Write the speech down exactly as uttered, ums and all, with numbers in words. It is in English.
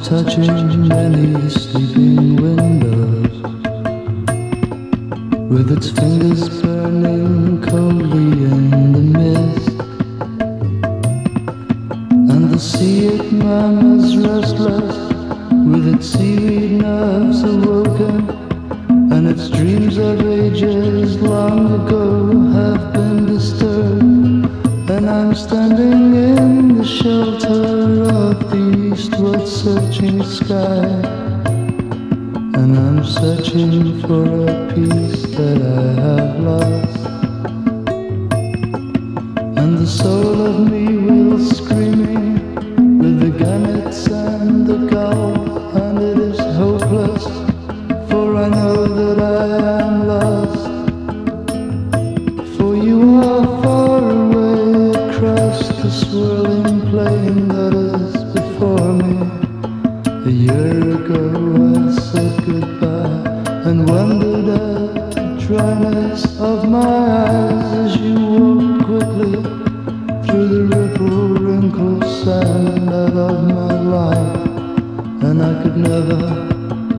touching many sleeping windows, with its fingers burning coldly in the mist, and the sea it murmurs restless, with its seaweed nerves awoken, and its dreams of ages long ago have been disturbed. And I'm standing in the shelter of the eastward searching sky, and I'm searching for a peace that I have lost. And the soul of me will screaming with the gannets and the gulls, and it is hopeless, for I know that I am lost. For you are far away across the swirling plain that is before me. A year ago I said goodbye and wondered at the dryness of my eyes as you walked quickly through the ripple wrinkled sand out of my life. And I could never